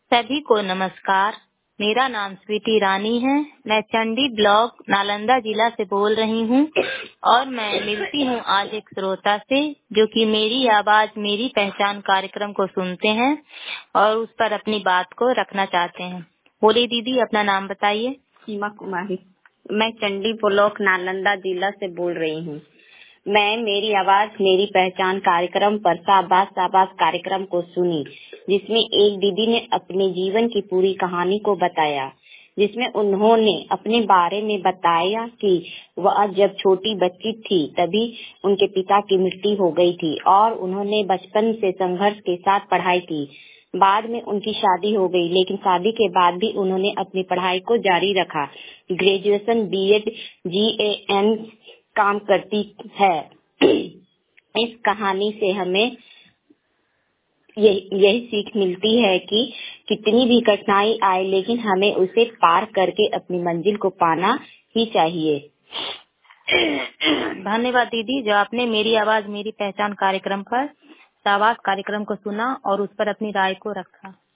सभी को नमस्कार। मेरा नाम स्वीटी रानी है। मैं चंडी ब्लॉक नालंदा जिला से बोल रही हूँ और मैं मिलती हूँ आज एक श्रोता से जो कि मेरी आवाज मेरी पहचान कार्यक्रम को सुनते हैं और उस पर अपनी बात को रखना चाहते हैं। बोलिए दीदी, अपना नाम बताइए। सीमा कुमारी। मैं चंडी ब्लॉक नालंदा जिला से बोल रही हूँ। मैं मेरी आवाज मेरी पहचान कार्यक्रम पर शाबाश कार्यक्रम को सुनी, जिसमें एक दीदी ने अपने जीवन की पूरी कहानी को बताया, जिसमें उन्होंने अपने बारे में बताया कि वह जब छोटी बच्ची थी तभी उनके पिता की मृत्यु हो गई थी और उन्होंने बचपन से संघर्ष के साथ पढ़ाई की। बाद में उनकी शादी हो गई, लेकिन शादी के बाद भी उन्होंने अपनी पढ़ाई को जारी रखा। ग्रेजुएशन, बीएड, जीएएन काम करती है। इस कहानी से हमें यही सीख मिलती है कि कितनी भी कठिनाई आए लेकिन हमें उसे पार करके अपनी मंजिल को पाना ही चाहिए। धन्यवाद दीदी, जो आपने मेरी आवाज मेरी पहचान कार्यक्रम पर शाबाश कार्यक्रम को सुना और उस पर अपनी राय को रखा।